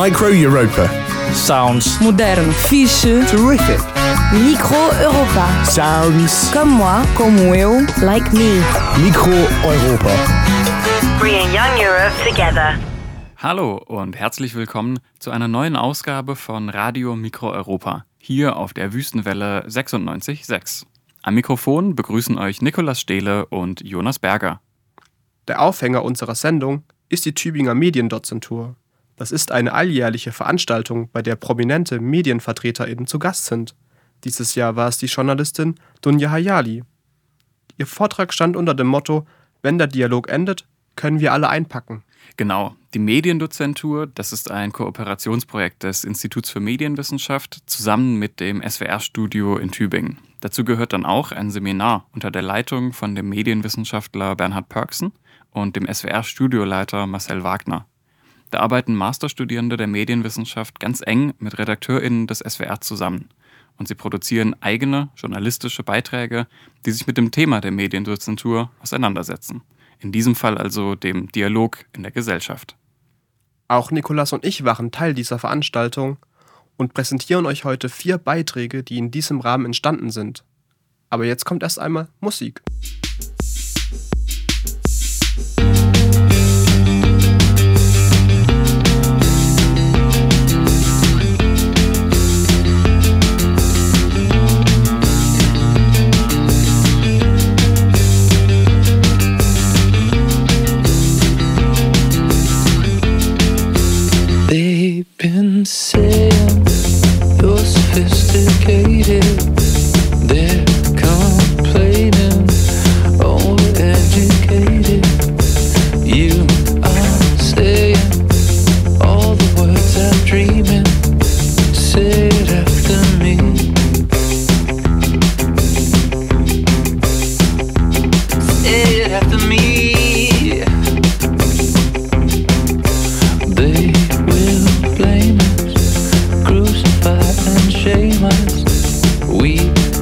Micro Europa. Sounds. Modern. Fiche. Terrific. Micro Europa. Sounds. Comme moi. Como eu. Like me. Micro Europa. Bringing young Europe together. Hallo und herzlich willkommen zu einer neuen Ausgabe von Radio Micro Europa, hier auf der Wüstenwelle 96.6. Am Mikrofon begrüßen euch Nikolaus Stehle und Jonas Berger. Der Aufhänger unserer Sendung ist die Tübinger Mediendozentur. Das ist eine alljährliche Veranstaltung, bei der prominente MedienvertreterInnen zu Gast sind. Dieses Jahr war es die Journalistin Dunja Hayali. Ihr Vortrag stand unter dem Motto: Wenn der Dialog endet, können wir alle einpacken. Genau, die Mediendozentur, das ist ein Kooperationsprojekt des Instituts für Medienwissenschaft zusammen mit dem SWR-Studio in Tübingen. Dazu gehört dann auch ein Seminar unter der Leitung von dem Medienwissenschaftler Bernhard Pörksen und dem SWR-Studioleiter Marcel Wagner. Da arbeiten Masterstudierende der Medienwissenschaft ganz eng mit RedakteurInnen des SWR zusammen. Und sie produzieren eigene journalistische Beiträge, die sich mit dem Thema der Mediendozentur auseinandersetzen. In diesem Fall also dem Dialog in der Gesellschaft. Auch Nikolaus und ich waren Teil dieser Veranstaltung und präsentieren euch heute 4 Beiträge, die in diesem Rahmen entstanden sind. Aber jetzt kommt erst einmal Musik. They've been saying you're sophisticated. They're complaining, overeducated. You are saying all the words I'm dreaming. Say it after me. Say it after me. They will blame us, crucify and shame us. We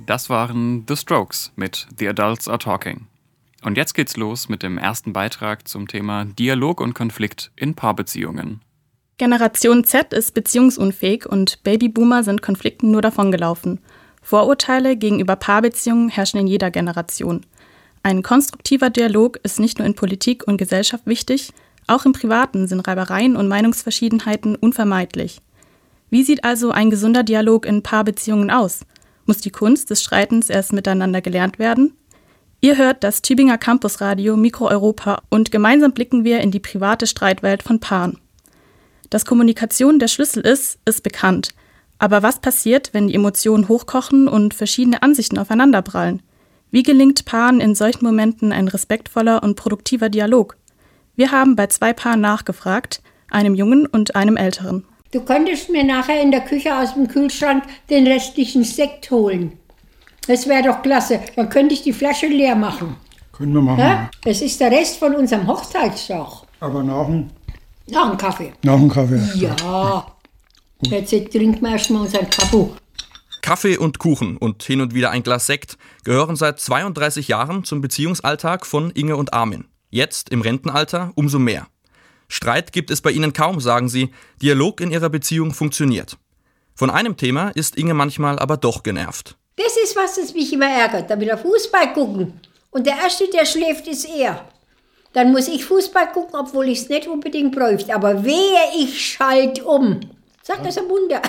Das waren The Strokes mit The Adults Are Talking. Und jetzt geht's los mit dem ersten Beitrag zum Thema Dialog und Konflikt in Paarbeziehungen. Generation Z ist beziehungsunfähig und Babyboomer sind Konflikten nur davongelaufen. Vorurteile gegenüber Paarbeziehungen herrschen in jeder Generation. Ein konstruktiver Dialog ist nicht nur in Politik und Gesellschaft wichtig, auch im Privaten sind Reibereien und Meinungsverschiedenheiten unvermeidlich. Wie sieht also ein gesunder Dialog in Paarbeziehungen aus? Muss die Kunst des Streitens erst miteinander gelernt werden? Ihr hört das Tübinger Campusradio Mikro Europa und gemeinsam blicken wir in die private Streitwelt von Paaren. Dass Kommunikation der Schlüssel ist bekannt. Aber was passiert, wenn die Emotionen hochkochen und verschiedene Ansichten aufeinanderprallen? Wie gelingt Paaren in solchen Momenten ein respektvoller und produktiver Dialog? Wir haben bei 2 Paaren nachgefragt, einem Jungen und einem Älteren. Du könntest mir nachher in der Küche aus dem Kühlschrank den restlichen Sekt holen. Das wäre doch klasse. Dann könnte ich die Flasche leer machen. Können wir machen. Ja? Das ist der Rest von unserem Hochzeitstag. Aber nach dem Kaffee. Nach dem Kaffee. Ja. Jetzt trinken wir erstmal unseren Kapu. Kaffee und Kuchen und hin und wieder ein Glas Sekt gehören seit 32 Jahren zum Beziehungsalltag von Inge und Armin. Jetzt, im Rentenalter, umso mehr. Streit gibt es bei ihnen kaum, sagen sie. Dialog in ihrer Beziehung funktioniert. Von einem Thema ist Inge manchmal aber doch genervt. Das ist was mich immer ärgert. Da will er Fußball gucken. Und der Erste, der schläft, ist er. Dann muss ich Fußball gucken, obwohl ich es nicht unbedingt bräuchte. Aber wehe, ich schalte um. Sag das am Wunder.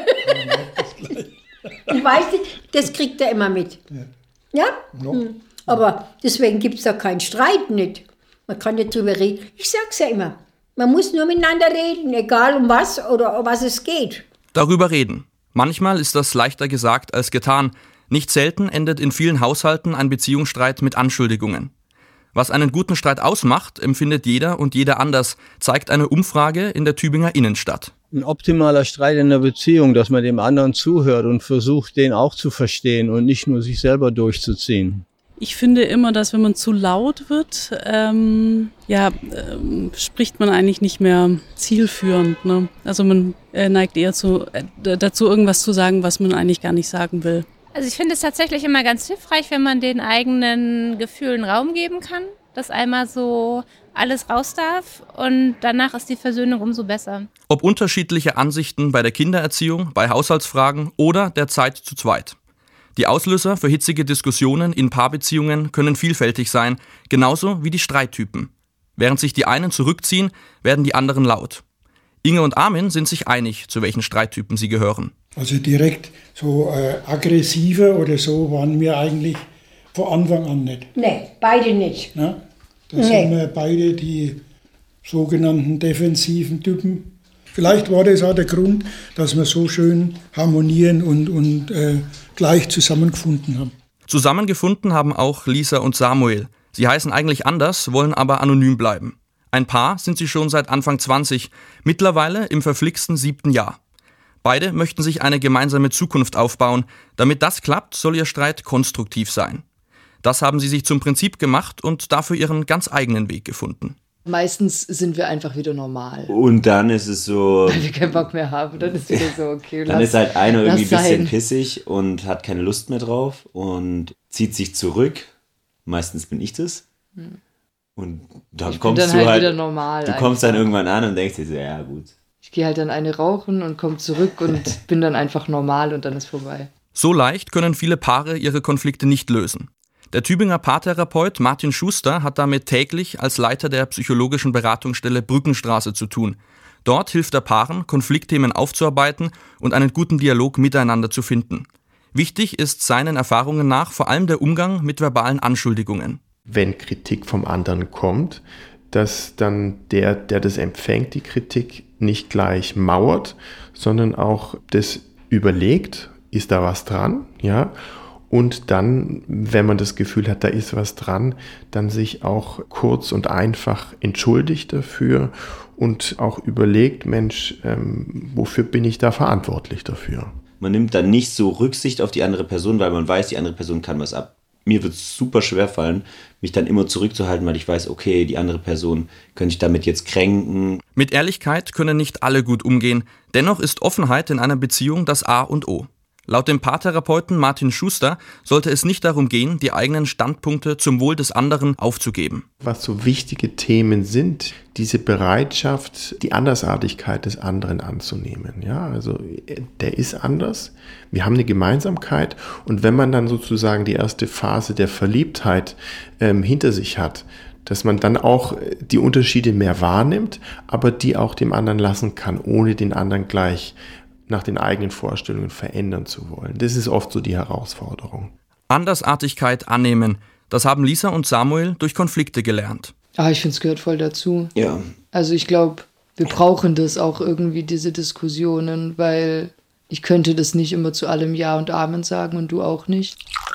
Ich weiß nicht, das kriegt er immer mit. Ja? Aber deswegen gibt es da keinen Streit nicht. Man kann nicht drüber reden. Ich sag's ja immer. Man muss nur miteinander reden, egal um was oder um was es geht. Darüber reden. Manchmal ist das leichter gesagt als getan. Nicht selten endet in vielen Haushalten ein Beziehungsstreit mit Anschuldigungen. Was einen guten Streit ausmacht, empfindet jeder und jeder anders, zeigt eine Umfrage in der Tübinger Innenstadt. Ein optimaler Streit in der Beziehung, dass man dem anderen zuhört und versucht, den auch zu verstehen und nicht nur sich selber durchzuziehen. Ich finde immer, dass wenn man zu laut wird, spricht man eigentlich nicht mehr zielführend. Ne? Also man neigt eher dazu, irgendwas zu sagen, was man eigentlich gar nicht sagen will. Also ich finde es tatsächlich immer ganz hilfreich, wenn man den eigenen Gefühlen Raum geben kann, dass einmal so alles raus darf und danach ist die Versöhnung umso besser. Ob unterschiedliche Ansichten bei der Kindererziehung, bei Haushaltsfragen oder der Zeit zu zweit. Die Auslöser für hitzige Diskussionen in Paarbeziehungen können vielfältig sein, genauso wie die Streittypen. Während sich die einen zurückziehen, werden die anderen laut. Inge und Armin sind sich einig, zu welchen Streittypen sie gehören. Also direkt so aggressiver oder so waren wir eigentlich von Anfang an nicht. Nee, beide nicht. Ja? Das sind wir beide die sogenannten defensiven Typen. Vielleicht war das auch der Grund, dass wir so schön harmonieren und gleich zusammengefunden haben. Zusammengefunden haben auch Lisa und Samuel. Sie heißen eigentlich anders, wollen aber anonym bleiben. Ein Paar sind sie schon seit Anfang 20, mittlerweile im verflixten 7. Jahr. Beide möchten sich eine gemeinsame Zukunft aufbauen. Damit das klappt, soll ihr Streit konstruktiv sein. Das haben sie sich zum Prinzip gemacht und dafür ihren ganz eigenen Weg gefunden. Meistens sind wir einfach wieder normal. Und dann ist es so... Weil wir keinen Bock mehr haben, dann ist wieder so, okay. Dann ist halt einer irgendwie ein bisschen pissig und hat keine Lust mehr drauf und zieht sich zurück. Meistens bin ich das. Und dann kommst du halt wieder normal. Du kommst dann irgendwann an und denkst dir so, ja gut. Ich gehe halt dann eine rauchen und komme zurück und bin dann einfach normal und dann ist vorbei. So leicht können viele Paare ihre Konflikte nicht lösen. Der Tübinger Paartherapeut Martin Schuster hat damit täglich als Leiter der psychologischen Beratungsstelle Brückenstraße zu tun. Dort hilft er Paaren, Konfliktthemen aufzuarbeiten und einen guten Dialog miteinander zu finden. Wichtig ist seinen Erfahrungen nach vor allem der Umgang mit verbalen Anschuldigungen. Wenn Kritik vom anderen kommt, dass dann der das empfängt, die Kritik nicht gleich mauert, sondern auch das überlegt, ist da was dran, ja? Und dann, wenn man das Gefühl hat, da ist was dran, dann sich auch kurz und einfach entschuldigt dafür und auch überlegt, Mensch, wofür bin ich da verantwortlich dafür? Man nimmt dann nicht so Rücksicht auf die andere Person, weil man weiß, die andere Person kann was ab. Mir wird es super schwer fallen, mich dann immer zurückzuhalten, weil ich weiß, okay, die andere Person könnte ich damit jetzt kränken. Mit Ehrlichkeit können nicht alle gut umgehen. Dennoch ist Offenheit in einer Beziehung das A und O. Laut dem Paartherapeuten Martin Schuster sollte es nicht darum gehen, die eigenen Standpunkte zum Wohl des anderen aufzugeben. Was so wichtige Themen sind, diese Bereitschaft, die Andersartigkeit des anderen anzunehmen. Ja, also der ist anders, wir haben eine Gemeinsamkeit und wenn man dann sozusagen die erste Phase der Verliebtheit hinter sich hat, dass man dann auch die Unterschiede mehr wahrnimmt, aber die auch dem anderen lassen kann, ohne den anderen gleich nach den eigenen Vorstellungen verändern zu wollen. Das ist oft so die Herausforderung. Andersartigkeit annehmen, das haben Lisa und Samuel durch Konflikte gelernt. Ich finde, es gehört voll dazu. Ja. Also ich glaube, wir brauchen das auch irgendwie, diese Diskussionen, weil ich könnte das nicht immer zu allem Ja und Amen sagen und du auch nicht.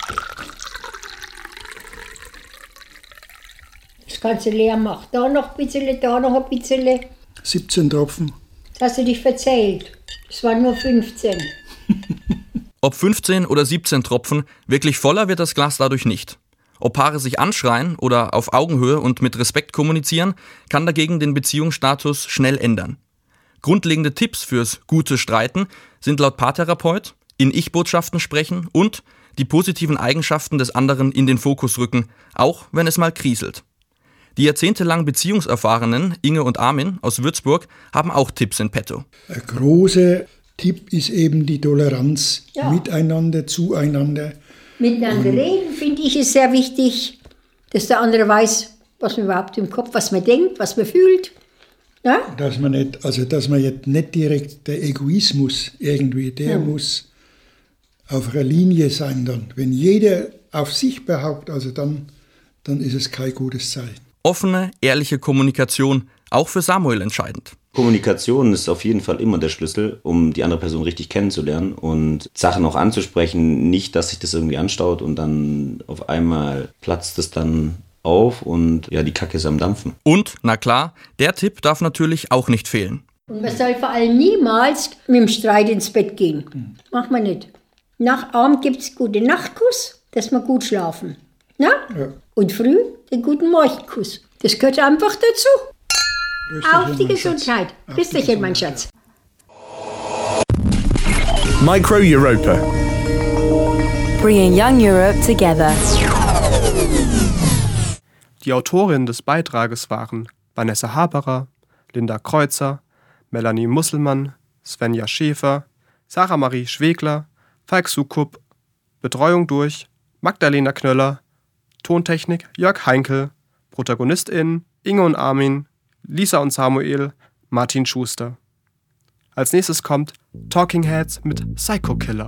Das Ganze leer macht. Da noch ein bisschen, da noch ein bisschen. 17 Tropfen. Das hast du dich verzählt. Es waren nur 15. Ob 15 oder 17 Tropfen, wirklich voller wird das Glas dadurch nicht. Ob Paare sich anschreien oder auf Augenhöhe und mit Respekt kommunizieren, kann dagegen den Beziehungsstatus schnell ändern. Grundlegende Tipps fürs gute Streiten sind laut Paartherapeut in Ich-Botschaften sprechen und die positiven Eigenschaften des anderen in den Fokus rücken, auch wenn es mal kriselt. Die jahrzehntelang Beziehungserfahrenen Inge und Armin aus Würzburg haben auch Tipps in petto. Ein großer Tipp ist eben die Toleranz miteinander, zueinander. Miteinander reden, finde ich, ist sehr wichtig, dass der andere weiß, was man überhaupt im Kopf, was man denkt, was man fühlt. Ja? Dass man jetzt nicht direkt der Egoismus irgendwie, der muss auf einer Linie sein dann. Wenn jeder auf sich behauptet, also dann ist es kein gutes Zeichen. Offene, ehrliche Kommunikation, auch für Samuel entscheidend. Kommunikation ist auf jeden Fall immer der Schlüssel, um die andere Person richtig kennenzulernen und Sachen auch anzusprechen. Nicht, dass sich das irgendwie anstaut und dann auf einmal platzt es dann auf und ja, die Kacke ist am Dampfen. Und, na klar, der Tipp darf natürlich auch nicht fehlen. Und man soll vor allem niemals mit dem Streit ins Bett gehen. Macht man nicht. Nach Abend gibt es gute Nachtkuss, dass wir gut schlafen. Na? Ja. Und früh den guten Morgenkuss. Das gehört einfach dazu. Auf die Gesundheit. Grüß dich, mein Schatz. Micro Europa. Bringing young Europe together. Die Autorinnen des Beitrages waren Vanessa Haberer, Linda Kreuzer, Melanie Musselmann, Svenja Schäfer, Sarah Marie Schwegler, Falk Sukup, Betreuung durch Magdalena Knöller, Tontechnik Jörg Heinkel, ProtagonistInnen Inge und Armin, Lisa und Samuel, Martin Schuster. Als nächstes kommt Talking Heads mit Psycho Killer.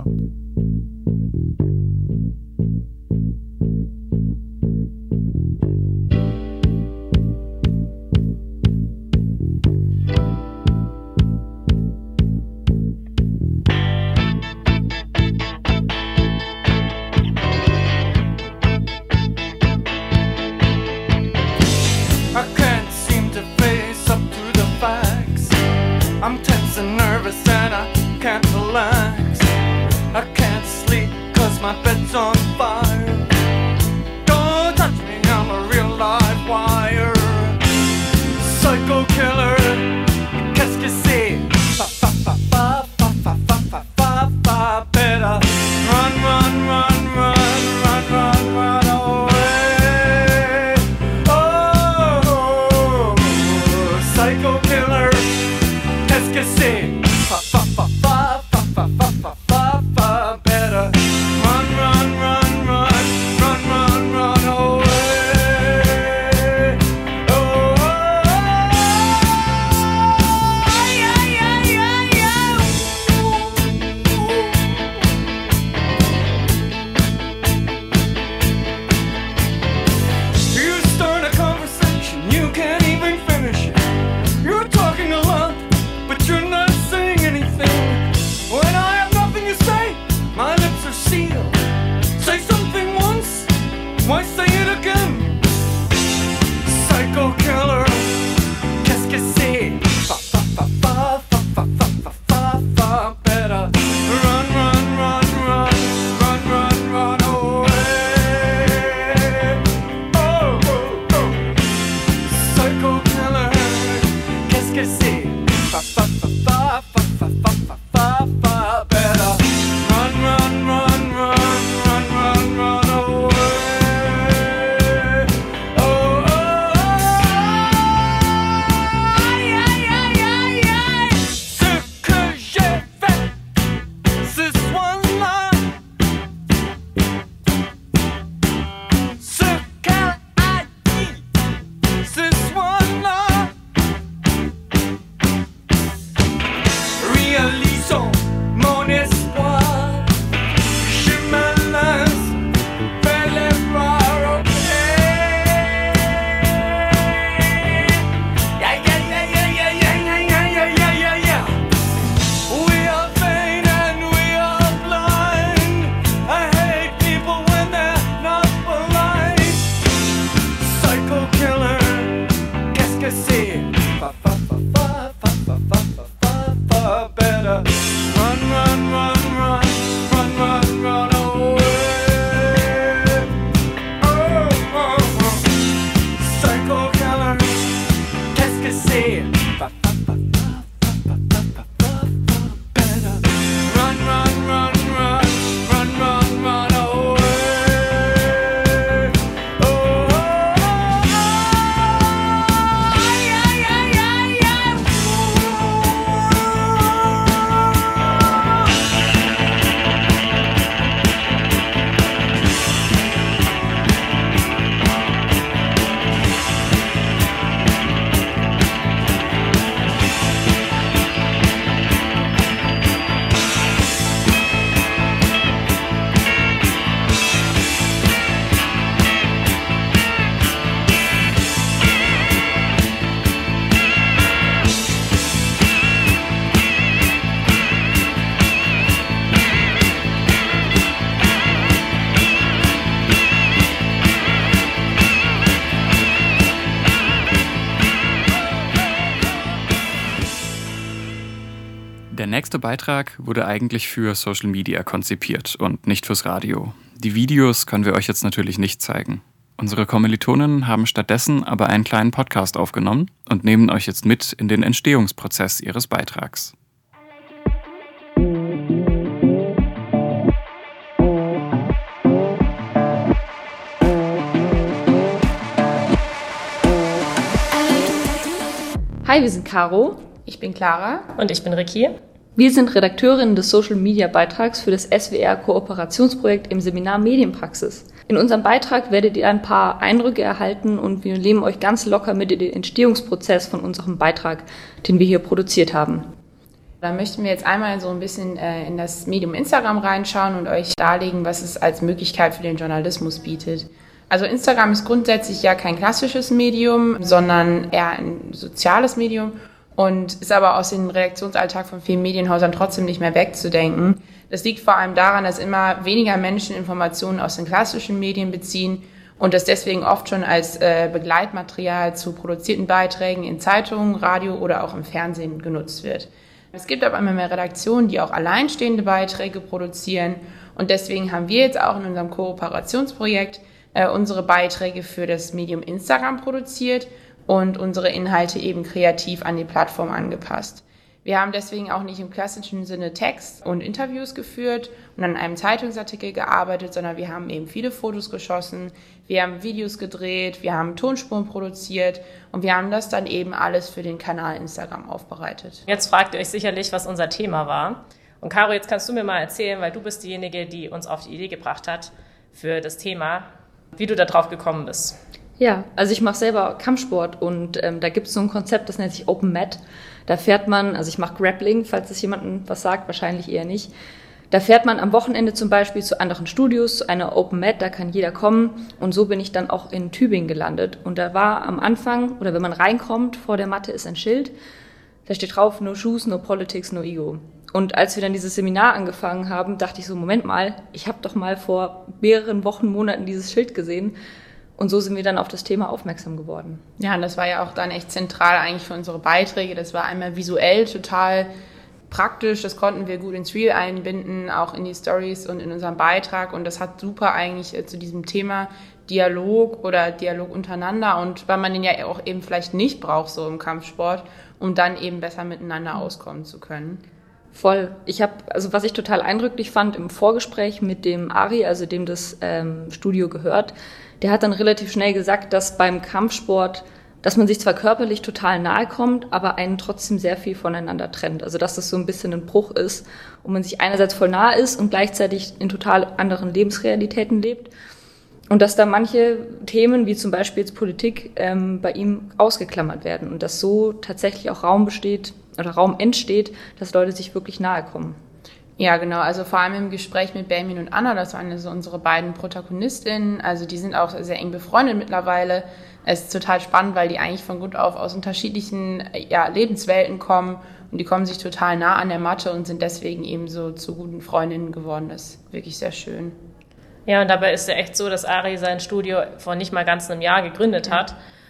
I'm tense and nervous and I can't relax. I can't sleep 'cause my bed's on fire. Don't touch me, I'm a real live wire. Psycho killer, qu'est-ce que c'est? Fa fa fa fa fa fa fa fa fa fa. Better run, run, run, run, run, run, run away. Oh, psycho killer. Qu'est-ce que c'est? Fa fa fa fa fa fa fa fa fa fa. Better run, run, run, run, run, run, run away. Oh, yeah, yeah, yeah, yeah. You start a conversation, you can't even finish it. You're talking a lot, but you're not saying anything. When I have nothing to say, my lips are sealed. Say something once, why say it again? Psycho killer, qu'est-ce que c'est? Fa fa fa fa fa fa fa fa fa fa. Better run, run, run, run, run, run, run away. Oh, oh, oh. Psycho killer, qu'est-ce que c'est? Fa fa fa fa fa fa fa fa fa. Better run, run. to say better run, run, run, run, run, run, run away. Der nächste Beitrag wurde eigentlich für Social Media konzipiert und nicht fürs Radio. Die Videos können wir euch jetzt natürlich nicht zeigen. Unsere Kommilitonen haben stattdessen aber einen kleinen Podcast aufgenommen und nehmen euch jetzt mit in den Entstehungsprozess ihres Beitrags. Hi, wir sind Caro. Ich bin Clara. Und ich bin Ricky. Wir sind Redakteurinnen des Social-Media-Beitrags für das SWR-Kooperationsprojekt im Seminar Medienpraxis. In unserem Beitrag werdet ihr ein paar Eindrücke erhalten und wir nehmen euch ganz locker mit in den Entstehungsprozess von unserem Beitrag, den wir hier produziert haben. Da möchten wir jetzt einmal so ein bisschen in das Medium Instagram reinschauen und euch darlegen, was es als Möglichkeit für den Journalismus bietet. Also Instagram ist grundsätzlich ja kein klassisches Medium, sondern eher ein soziales Medium. Und ist aber aus dem Redaktionsalltag von vielen Medienhäusern trotzdem nicht mehr wegzudenken. Das liegt vor allem daran, dass immer weniger Menschen Informationen aus den klassischen Medien beziehen und das deswegen oft schon als Begleitmaterial zu produzierten Beiträgen in Zeitungen, Radio oder auch im Fernsehen genutzt wird. Es gibt aber immer mehr Redaktionen, die auch alleinstehende Beiträge produzieren und deswegen haben wir jetzt auch in unserem Kooperationsprojekt unsere Beiträge für das Medium Instagram produziert und unsere Inhalte eben kreativ an die Plattform angepasst. Wir haben deswegen auch nicht im klassischen Sinne Text und Interviews geführt und an einem Zeitungsartikel gearbeitet, sondern wir haben eben viele Fotos geschossen, wir haben Videos gedreht, wir haben Tonspuren produziert und wir haben das dann eben alles für den Kanal Instagram aufbereitet. Jetzt fragt ihr euch sicherlich, was unser Thema war. Und Caro, jetzt kannst du mir mal erzählen, weil du bist diejenige, die uns auf die Idee gebracht hat für das Thema, wie du da drauf gekommen bist. Ja, also ich mache selber Kampfsport und da gibt es so ein Konzept, das nennt sich Open Mat. Da fährt man, also ich mache Grappling, falls es jemandem was sagt, wahrscheinlich eher nicht. Da fährt man am Wochenende zum Beispiel zu anderen Studios, zu einer Open Mat, da kann jeder kommen und so bin ich dann auch in Tübingen gelandet. Und da war am Anfang, oder wenn man reinkommt, vor der Matte ist ein Schild, da steht drauf, no shoes, no politics, no ego. Und als wir dann dieses Seminar angefangen haben, dachte ich so, Moment mal, ich habe doch mal vor mehreren Wochen, Monaten dieses Schild gesehen. Und so sind wir dann auf das Thema aufmerksam geworden. Ja, und das war ja auch dann echt zentral eigentlich für unsere Beiträge. Das war einmal visuell total praktisch, das konnten wir gut ins Reel einbinden, auch in die Stories und in unserem Beitrag. Und das hat super eigentlich zu diesem Thema Dialog oder Dialog untereinander und weil man den ja auch eben vielleicht nicht braucht so im Kampfsport, um dann eben besser miteinander auskommen zu können. Voll. Also was ich total eindrücklich fand im Vorgespräch mit dem Ari, also dem das Studio gehört, der hat dann relativ schnell gesagt, dass beim Kampfsport, dass man sich zwar körperlich total nahe kommt, aber einen trotzdem sehr viel voneinander trennt. Also dass das so ein bisschen ein Bruch ist und man sich einerseits voll nahe ist und gleichzeitig in total anderen Lebensrealitäten lebt. Und dass da manche Themen, wie zum Beispiel jetzt Politik, bei ihm ausgeklammert werden und dass so tatsächlich auch Raum besteht oder Raum entsteht, dass Leute sich wirklich nahe kommen. Ja, genau. Also vor allem im Gespräch mit Benjamin und Anna, das waren so unsere beiden Protagonistinnen. Also die sind auch sehr eng befreundet mittlerweile. Es ist total spannend, weil die eigentlich von Grund auf aus unterschiedlichen Lebenswelten kommen und die kommen sich total nah an der Matte und sind deswegen eben so zu guten Freundinnen geworden. Das ist wirklich sehr schön. Ja, und dabei ist es ja echt so, dass Ari sein Studio vor nicht mal ganz einem Jahr gegründet hat.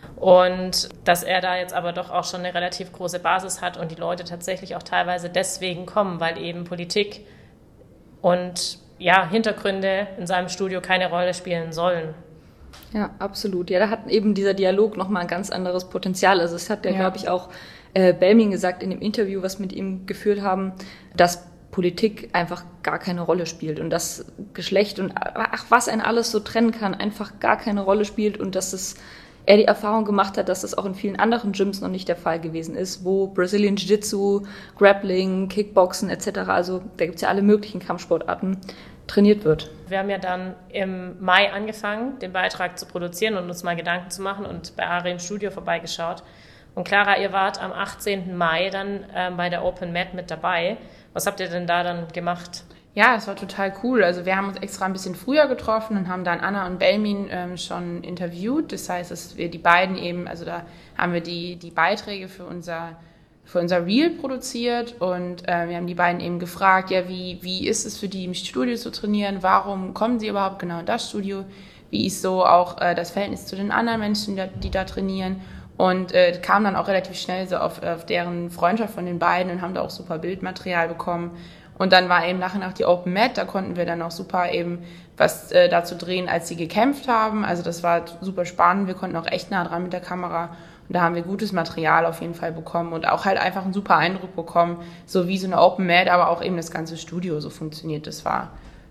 Und dass er da jetzt aber doch auch schon eine relativ große Basis hat und die Leute tatsächlich auch teilweise deswegen kommen, weil eben Politik und Hintergründe in seinem Studio keine Rolle spielen sollen. Ja, absolut. Ja, da hat eben dieser Dialog nochmal ein ganz anderes Potenzial. Also es hat ja, glaube ich, auch Belmin gesagt in dem Interview, was wir mit ihm geführt haben, dass Politik einfach gar keine Rolle spielt und dass Geschlecht und was einen alles so trennen kann, einfach gar keine Rolle spielt und dass er die Erfahrung gemacht hat, dass das auch in vielen anderen Gyms noch nicht der Fall gewesen ist, wo Brazilian Jiu-Jitsu, Grappling, Kickboxen etc., also da gibt es ja alle möglichen Kampfsportarten, trainiert wird. Wir haben ja dann im Mai angefangen, den Beitrag zu produzieren und uns mal Gedanken zu machen und bei Ari im Studio vorbeigeschaut. Und Clara, ihr wart am 18. Mai dann bei der Open Mat mit dabei. Was habt ihr denn da dann gemacht? Ja, es war total cool. Also wir haben uns extra ein bisschen früher getroffen und haben dann Anna und Belmin schon interviewt. Das heißt, dass wir die beiden eben, also da haben wir die Beiträge für unser Reel produziert und wir haben die beiden eben gefragt, ja, wie ist es für die im Studio zu trainieren? Warum kommen sie überhaupt genau in das Studio? Wie ist so auch das Verhältnis zu den anderen Menschen, die da trainieren? Und kam dann auch relativ schnell so auf deren Freundschaft von den beiden und haben da auch super Bildmaterial bekommen. Und dann war eben nachher die Open Mat, da konnten wir dann auch super eben was dazu drehen, als sie gekämpft haben. Also das war super spannend, wir konnten auch echt nah dran mit der Kamera. Und da haben wir gutes Material auf jeden Fall bekommen und auch halt einfach einen super Eindruck bekommen, so wie so eine Open Mat, aber auch eben das ganze Studio so funktioniert. Das war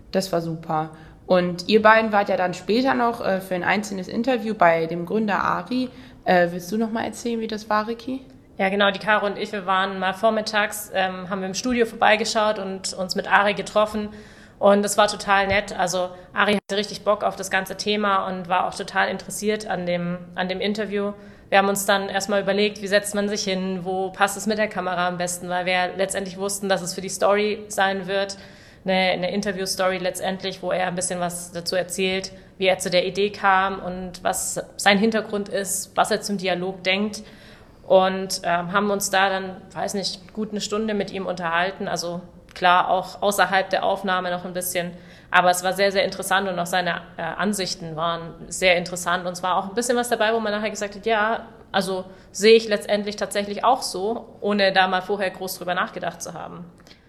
super. Und ihr beiden wart ja dann später noch für ein einzelnes Interview bei dem Gründer Ari. Willst du noch mal erzählen, wie das war, Ricky? Ja, genau, die Caro und ich, wir waren mal vormittags, haben wir im Studio vorbeigeschaut und uns mit Ari getroffen und das war total nett. Also Ari hatte richtig Bock auf das ganze Thema und war auch total interessiert an dem Interview. Wir haben uns dann erstmal überlegt, wie setzt man sich hin, wo passt es mit der Kamera am besten, weil wir letztendlich wussten, dass es für die Story sein wird, eine Interview-Story letztendlich, wo er ein bisschen was dazu erzählt, wie er zu der Idee kam und was sein Hintergrund ist, was er zum Dialog denkt. Und haben uns da dann, gut eine Stunde mit ihm unterhalten. Also klar, auch außerhalb der Aufnahme noch ein bisschen. Aber es war sehr, sehr interessant und auch seine Ansichten waren sehr interessant. Und es war auch ein bisschen was dabei, wo man nachher gesagt hat, ja, also sehe ich letztendlich tatsächlich auch so, ohne da mal vorher groß drüber nachgedacht zu haben.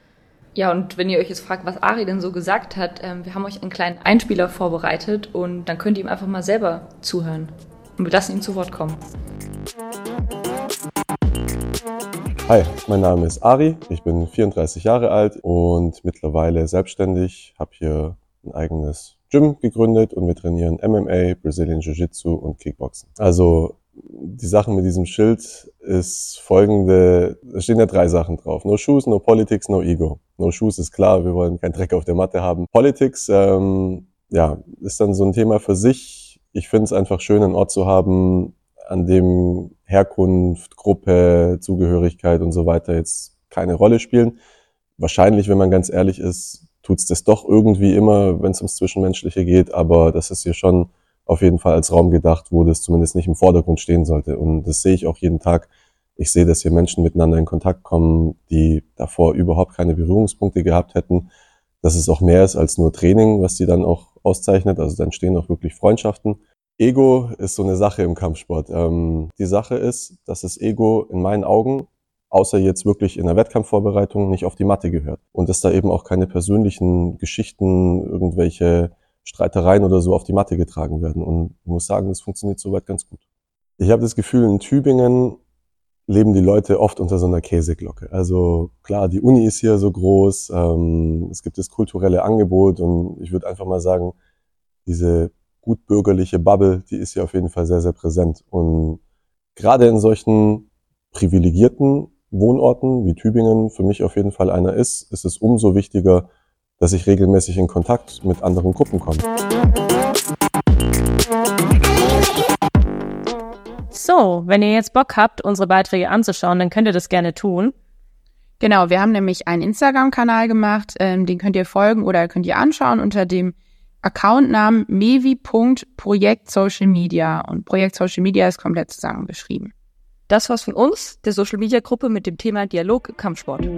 Ja, und wenn ihr euch jetzt fragt, was Ari denn so gesagt hat, wir haben euch einen kleinen Einspieler vorbereitet und dann könnt ihr ihm einfach mal selber zuhören. Und wir lassen ihn zu Wort kommen. Hi, mein Name ist Ari, ich bin 34 Jahre alt und mittlerweile selbstständig, habe hier ein eigenes Gym gegründet und wir trainieren MMA, Brazilian Jiu-Jitsu und Kickboxen. Also die Sache mit diesem Schild ist folgende, da stehen ja 3 Sachen drauf. No Shoes, no Politics, no Ego. No Shoes ist klar, wir wollen keinen Dreck auf der Matte haben. Politics, ist dann so ein Thema für sich. Ich finde es einfach schön, einen Ort zu haben, an dem Herkunft, Gruppe, Zugehörigkeit und so weiter jetzt keine Rolle spielen. Wahrscheinlich, wenn man ganz ehrlich ist, tut's das doch irgendwie immer, wenn es ums Zwischenmenschliche geht, aber das ist hier schon auf jeden Fall als Raum gedacht, wo das zumindest nicht im Vordergrund stehen sollte. Und das sehe ich auch jeden Tag. Ich sehe, dass hier Menschen miteinander in Kontakt kommen, die davor überhaupt keine Berührungspunkte gehabt hätten. Dass es auch mehr ist als nur Training, was die dann auch auszeichnet. Also dann entstehen auch wirklich Freundschaften. Ego ist so eine Sache im Kampfsport. Die Sache ist, dass das Ego in meinen Augen, außer jetzt wirklich in der Wettkampfvorbereitung, nicht auf die Matte gehört. Und dass da eben auch keine persönlichen Geschichten, irgendwelche Streitereien oder so auf die Matte getragen werden. Und ich muss sagen, das funktioniert soweit ganz gut. Ich habe das Gefühl, in Tübingen leben die Leute oft unter so einer Käseglocke. Also klar, die Uni ist hier so groß, es gibt das kulturelle Angebot und ich würde einfach mal sagen, diese gutbürgerliche Bubble, die ist hier auf jeden Fall sehr, sehr präsent. Und gerade in solchen privilegierten Wohnorten wie Tübingen für mich auf jeden Fall einer ist es umso wichtiger, dass ich regelmäßig in Kontakt mit anderen Gruppen komme. So, wenn ihr jetzt Bock habt, unsere Beiträge anzuschauen, dann könnt ihr das gerne tun. Genau, wir haben nämlich einen Instagram-Kanal gemacht, den könnt ihr folgen oder könnt ihr anschauen unter dem Accountnamen mevi.projekt-social-media und Projekt Social Media ist komplett zusammengeschrieben. Das war's von uns, der Social-Media-Gruppe mit dem Thema Dialog Kampfsport.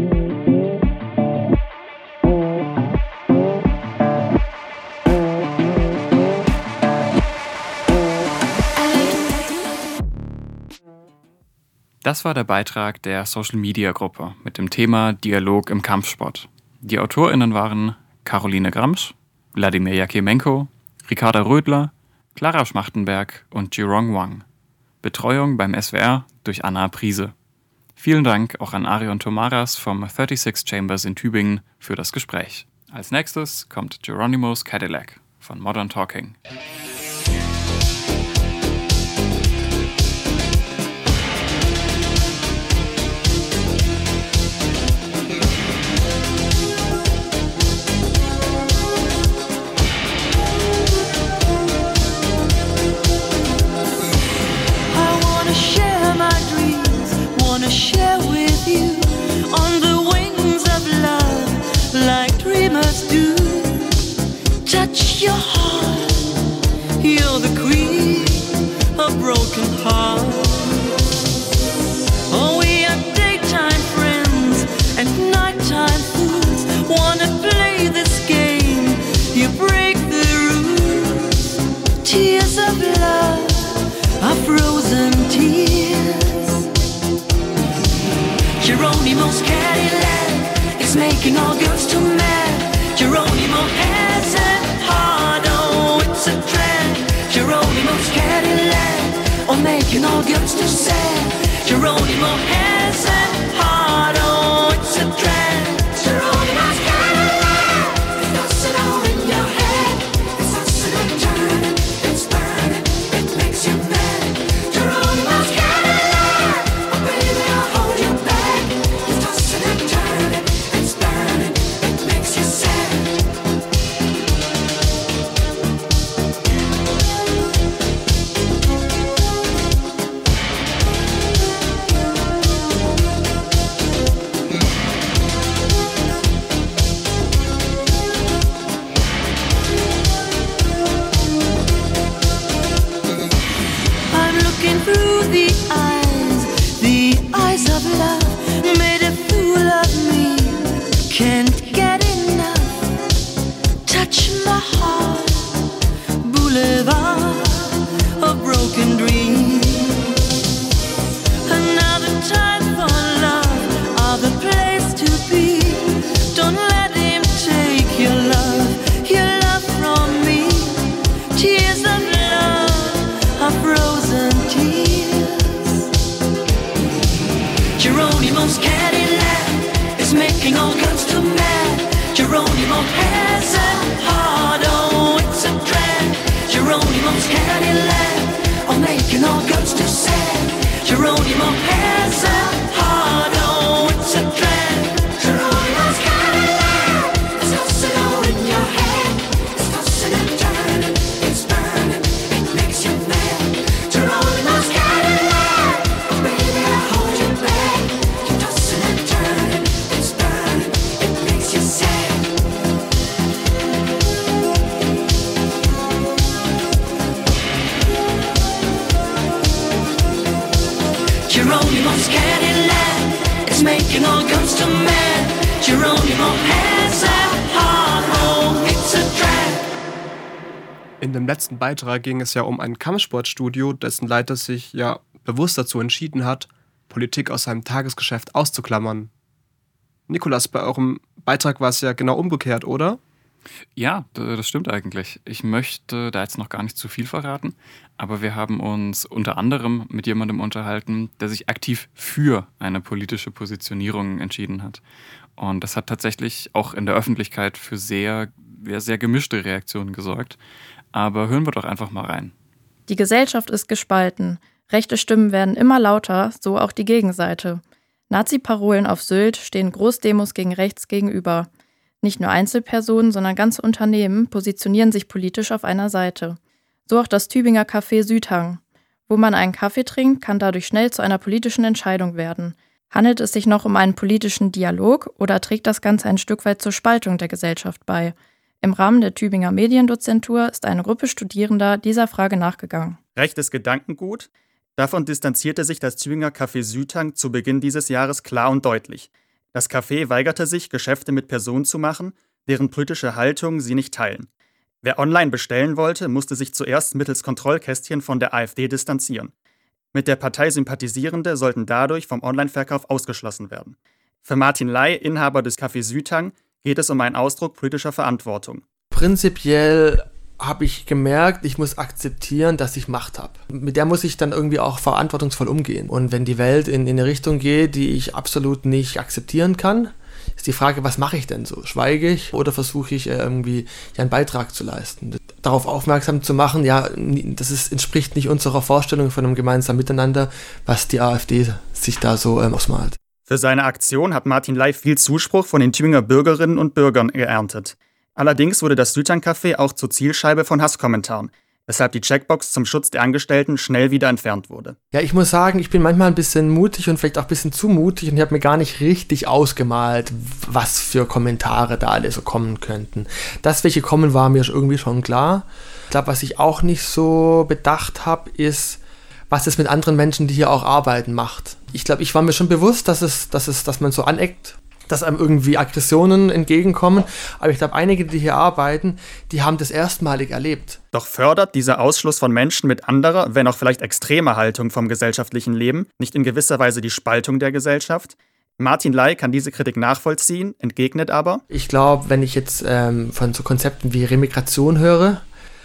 Das war der Beitrag der Social-Media-Gruppe mit dem Thema Dialog im Kampfsport. Die AutorInnen waren Caroline Gramsch, Wladimir Jakimenko, Ricarda Rödler, Clara Schmachtenberg und Jirong Wang. Betreuung beim SWR durch Anna Priese. Vielen Dank auch an Arion Tomaras vom 36 Chambers in Tübingen für das Gespräch. Als nächstes kommt Geronimo's Cadillac von Modern Talking. Share with you on the wings of love like dreamers do. Touch your heart, you're the queen of broken hearts. Oh, we are daytime friends and nighttime fools. Wanna play this game, you break the rules. Tears of love are frozen tears. Geronimo's Cadillac is making all girls too mad. Geronimo has a heart, oh, it's a drag. Geronimo's Cadillac, oh, making all girls too sad. Geronimo has a heart, oh, it's a drag. Geronimo's Cadillac, it's tossing all in your head. It's tossing and turning, it's burning, it makes you mad. Geronimo's Cadillac, oh, baby, I'll hold you back. Through the eyes of love, made a fool of me, can't get enough. Touch my heart, boulevard of broken dreams. Another time for love, other place to be. Don't let him take your love from me. Tears of love are frozen tears. Geronimo's Cadillac is making all girls too mad. Geronimo has a heart, oh, it's a drag. Geronimo's Cadillac, oh, making all girls too sad. Geronimo has a heart, oh, it's a drag. Geronimo's Cadillac, it's tossing all in your head. It's tossing and turning, it's burning, it makes you mad. Geronimo's Cadillac, oh, baby, I hold you back. You're tossing and turning, it's burning, it makes you sad. Geronimo's Cadillac, it's making all girls too mad. Geronimo has a heart, oh, it's a drag. In dem letzten Beitrag ging es ja um ein Kampfsportstudio, dessen Leiter sich ja bewusst dazu entschieden hat, Politik aus seinem Tagesgeschäft auszuklammern. Nikolas, bei eurem Beitrag war es ja genau umgekehrt, oder? Ja, das stimmt eigentlich. Ich möchte da jetzt noch gar nicht zu viel verraten, aber wir haben uns unter anderem mit jemandem unterhalten, der sich aktiv für eine politische Positionierung entschieden hat. Und das hat tatsächlich auch in der Öffentlichkeit für sehr gemischte Reaktionen gesorgt. Aber hören wir doch einfach mal rein. Die Gesellschaft ist gespalten. Rechte Stimmen werden immer lauter, so auch die Gegenseite. Nazi-Parolen auf Sylt stehen Großdemos gegen rechts gegenüber. Nicht nur Einzelpersonen, sondern ganze Unternehmen positionieren sich politisch auf einer Seite. So auch das Tübinger Café Südhang. Wo man einen Kaffee trinkt, kann dadurch schnell zu einer politischen Entscheidung werden. Handelt es sich noch um einen politischen Dialog oder trägt das Ganze ein Stück weit zur Spaltung der Gesellschaft bei? Im Rahmen der Tübinger Mediendozentur ist eine Gruppe Studierender dieser Frage nachgegangen. Rechtes Gedankengut? Davon distanzierte sich das Tübinger Café Südhang zu Beginn dieses Jahres klar und deutlich. Das Café weigerte sich, Geschäfte mit Personen zu machen, deren politische Haltung sie nicht teilen. Wer online bestellen wollte, musste sich zuerst mittels Kontrollkästchen von der AfD distanzieren. Mit der Partei Sympathisierende sollten dadurch vom Online-Verkauf ausgeschlossen werden. Für Martin Ley, Inhaber des Café Südhang, geht es um einen Ausdruck politischer Verantwortung. Prinzipiell habe ich gemerkt, ich muss akzeptieren, dass ich Macht habe. Mit der muss ich dann irgendwie auch verantwortungsvoll umgehen. Und wenn die Welt in eine Richtung geht, die ich absolut nicht akzeptieren kann, ist die Frage, was mache ich denn so? Schweige ich oder versuche ich irgendwie einen Beitrag zu leisten? Darauf aufmerksam zu machen, entspricht nicht unserer Vorstellung von einem gemeinsamen Miteinander, was die AfD sich da so ausmalt. Für seine Aktion hat Martin Ley viel Zuspruch von den Tübinger Bürgerinnen und Bürgern geerntet. Allerdings wurde das Südtank-Café auch zur Zielscheibe von Hasskommentaren, weshalb die Checkbox zum Schutz der Angestellten schnell wieder entfernt wurde. Ja, ich muss sagen, ich bin manchmal ein bisschen mutig und vielleicht auch ein bisschen zu mutig und ich habe mir gar nicht richtig ausgemalt, was für Kommentare da alle so kommen könnten. Dass welche kommen, war mir irgendwie schon klar. Ich glaube, was ich auch nicht so bedacht habe, ist, was es mit anderen Menschen, die hier auch arbeiten, macht. Ich glaube, ich war mir schon bewusst, dass man so aneckt, dass einem irgendwie Aggressionen entgegenkommen. Aber ich glaube, einige, die hier arbeiten, die haben das erstmalig erlebt. Doch fördert dieser Ausschluss von Menschen mit anderer, wenn auch vielleicht extremer Haltung vom gesellschaftlichen Leben, nicht in gewisser Weise die Spaltung der Gesellschaft? Martin Ley kann diese Kritik nachvollziehen, entgegnet aber: Ich glaube, wenn ich jetzt von so Konzepten wie Remigration höre,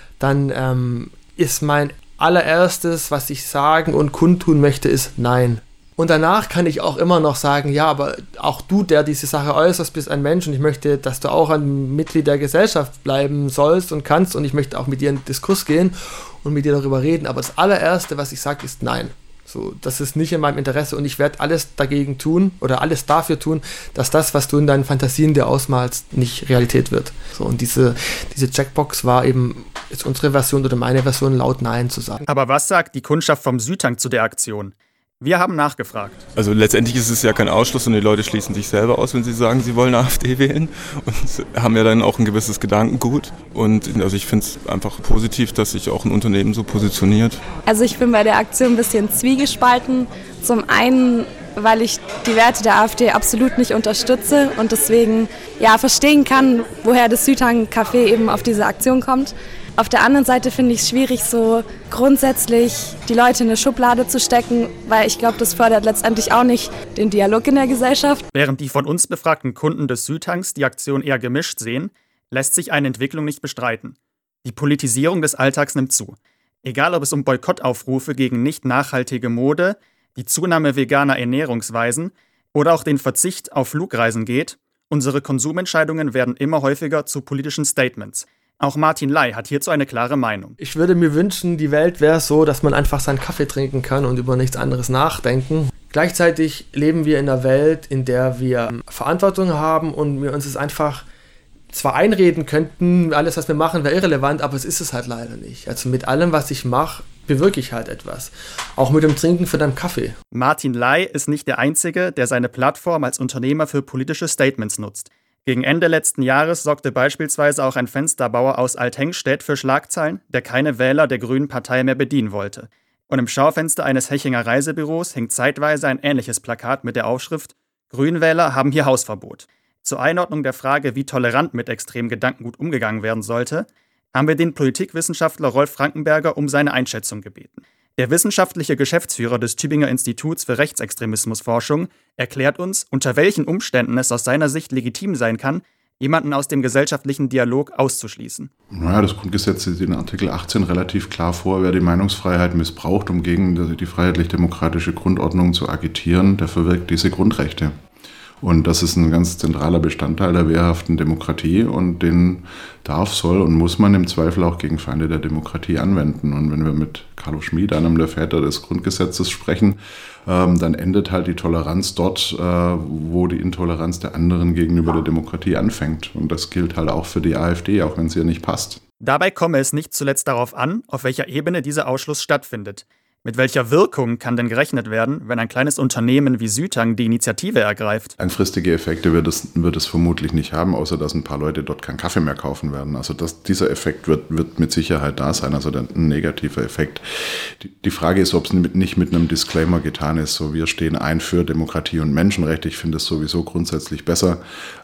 dann ist mein allererstes, was ich sagen und kundtun möchte, ist Nein. Und danach kann ich auch immer noch sagen, ja, aber auch du, der diese Sache äußerst, bist ein Mensch und ich möchte, dass du auch ein Mitglied der Gesellschaft bleiben sollst und kannst und ich möchte auch mit dir in den Diskurs gehen und mit dir darüber reden. Aber das allererste, was ich sage, ist Nein. So, das ist nicht in meinem Interesse und ich werde alles dagegen tun oder alles dafür tun, dass das, was du in deinen Fantasien dir ausmalst, nicht Realität wird. So, und diese Checkbox war eben jetzt unsere Version oder meine Version, laut Nein zu sagen. Aber was sagt die Kundschaft vom Südtank zu der Aktion? Wir haben nachgefragt. Also letztendlich ist es ja kein Ausschluss und die Leute schließen sich selber aus, wenn sie sagen, sie wollen AfD wählen und haben ja dann auch ein gewisses Gedankengut. Und also ich finde es einfach positiv, dass sich auch ein Unternehmen so positioniert. Also ich bin bei der Aktion ein bisschen zwiegespalten. Zum einen, weil ich die Werte der AfD absolut nicht unterstütze und deswegen verstehen kann, woher das Südtank-Café eben auf diese Aktion kommt. Auf der anderen Seite finde ich es schwierig, so grundsätzlich die Leute in eine Schublade zu stecken, weil ich glaube, das fördert letztendlich auch nicht den Dialog in der Gesellschaft. Während die von uns befragten Kunden des Südtanks die Aktion eher gemischt sehen, lässt sich eine Entwicklung nicht bestreiten. Die Politisierung des Alltags nimmt zu. Egal ob es um Boykottaufrufe gegen nicht nachhaltige Mode, die Zunahme veganer Ernährungsweisen oder auch den Verzicht auf Flugreisen geht, unsere Konsumentscheidungen werden immer häufiger zu politischen Statements. Auch Martin Ley hat hierzu eine klare Meinung. Ich würde mir wünschen, die Welt wäre so, dass man einfach seinen Kaffee trinken kann und über nichts anderes nachdenken. Gleichzeitig leben wir in einer Welt, in der wir Verantwortung haben und wir uns es einfach zwar einreden könnten, alles, was wir machen, wäre irrelevant, aber es ist es halt leider nicht. Also mit allem, was ich mache, bewirke ich halt etwas. Auch mit dem Trinken von deinem Kaffee. Martin Ley ist nicht der Einzige, der seine Plattform als Unternehmer für politische Statements nutzt. Gegen Ende letzten Jahres sorgte beispielsweise auch ein Fensterbauer aus Althengstedt für Schlagzeilen, der keine Wähler der Grünen Partei mehr bedienen wollte. Und im Schaufenster eines Hechinger Reisebüros hängt zeitweise ein ähnliches Plakat mit der Aufschrift: Grünwähler haben hier Hausverbot. Zur Einordnung der Frage, wie tolerant mit extremem Gedankengut umgegangen werden sollte, haben wir den Politikwissenschaftler Rolf Frankenberger um seine Einschätzung gebeten. Der wissenschaftliche Geschäftsführer des Tübinger Instituts für Rechtsextremismusforschung erklärt uns, unter welchen Umständen es aus seiner Sicht legitim sein kann, jemanden aus dem gesellschaftlichen Dialog auszuschließen. Naja, das Grundgesetz sieht in Artikel 18 relativ klar vor, wer die Meinungsfreiheit missbraucht, um gegen die freiheitlich-demokratische Grundordnung zu agitieren, der verwirkt diese Grundrechte. Und das ist ein ganz zentraler Bestandteil der wehrhaften Demokratie und den darf, soll und muss man im Zweifel auch gegen Feinde der Demokratie anwenden. Und wenn wir mit Carlo Schmid, einem der Väter des Grundgesetzes, sprechen, dann endet halt die Toleranz dort, wo die Intoleranz der anderen gegenüber der Demokratie anfängt. Und das gilt halt auch für die AfD, auch wenn es ihr nicht passt. Dabei komme es nicht zuletzt darauf an, auf welcher Ebene dieser Ausschluss stattfindet. Mit welcher Wirkung kann denn gerechnet werden, wenn ein kleines Unternehmen wie Südtank die Initiative ergreift? Langfristige Effekte wird es vermutlich nicht haben, außer dass ein paar Leute dort keinen Kaffee mehr kaufen werden. Also dieser Effekt wird mit Sicherheit da sein, also ein negativer Effekt. Die Frage ist, ob es nicht mit einem Disclaimer getan ist, so wir stehen ein für Demokratie und Menschenrechte. Ich finde es sowieso grundsätzlich besser.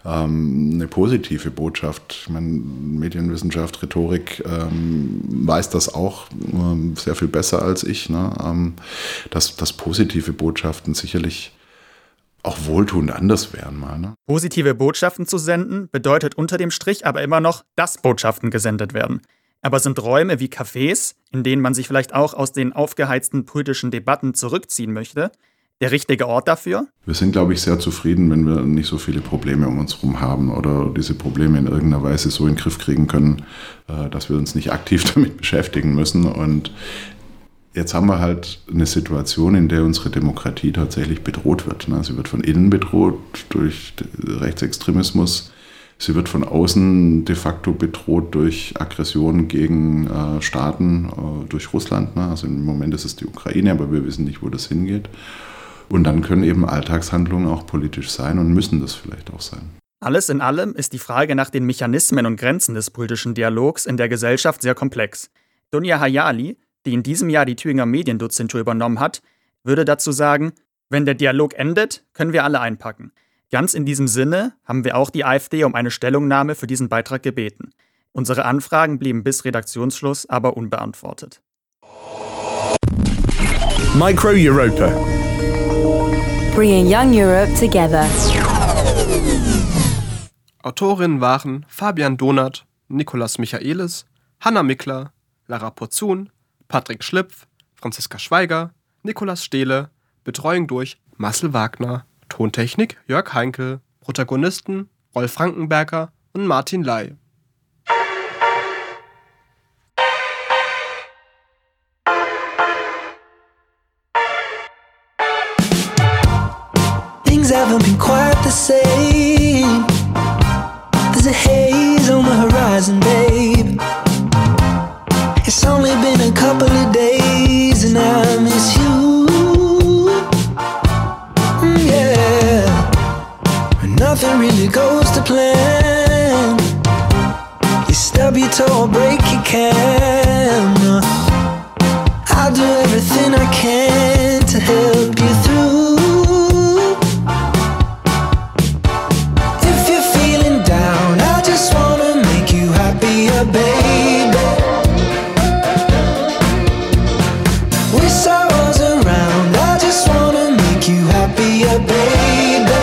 Eine positive Botschaft, ich meine, Medienwissenschaft, Rhetorik weiß das auch sehr viel besser als ich, ne? Dass positive Botschaften sicherlich auch wohltuend anders wären mal. Ne? Positive Botschaften zu senden bedeutet unter dem Strich aber immer noch, dass Botschaften gesendet werden. Aber sind Räume wie Cafés, in denen man sich vielleicht auch aus den aufgeheizten politischen Debatten zurückziehen möchte, der richtige Ort dafür? Wir sind, glaube ich, sehr zufrieden, wenn wir nicht so viele Probleme um uns herum haben oder diese Probleme in irgendeiner Weise so in den Griff kriegen können, dass wir uns nicht aktiv damit beschäftigen müssen. Und jetzt haben wir halt eine Situation, in der unsere Demokratie tatsächlich bedroht wird. Sie wird von innen bedroht durch Rechtsextremismus. Sie wird von außen de facto bedroht durch Aggressionen gegen Staaten, durch Russland. Also im Moment ist es die Ukraine, aber wir wissen nicht, wo das hingeht. Und dann können eben Alltagshandlungen auch politisch sein und müssen das vielleicht auch sein. Alles in allem ist die Frage nach den Mechanismen und Grenzen des politischen Dialogs in der Gesellschaft sehr komplex. Dunja Hayali, die in diesem Jahr die Tübinger Mediendozentur übernommen hat, würde dazu sagen, wenn der Dialog endet, können wir alle einpacken. Ganz in diesem Sinne haben wir auch die AfD um eine Stellungnahme für diesen Beitrag gebeten. Unsere Anfragen blieben bis Redaktionsschluss aber unbeantwortet. Micro Europa. Bringing Young Europe together. Autorinnen waren Fabian Donath, Nikolaus Michaelis, Hanna Mickler, Lara Porzun, Patrick Schlipf, Franziska Schweiger, Nikolaus Stehle, Betreuung durch Marcel Wagner, Tontechnik Jörg Heinkel, Protagonisten Rolf Frankenberger und Martin Lai. Things haven't been quite the same. There's a haze on the horizon, babe. It's only been a couple of days and I miss you. Yeah, when nothing really goes to plan. You stub your toe or break your camera. I'll do everything I can to help you through. Baby, wish I was around. I just wanna make you happier, baby.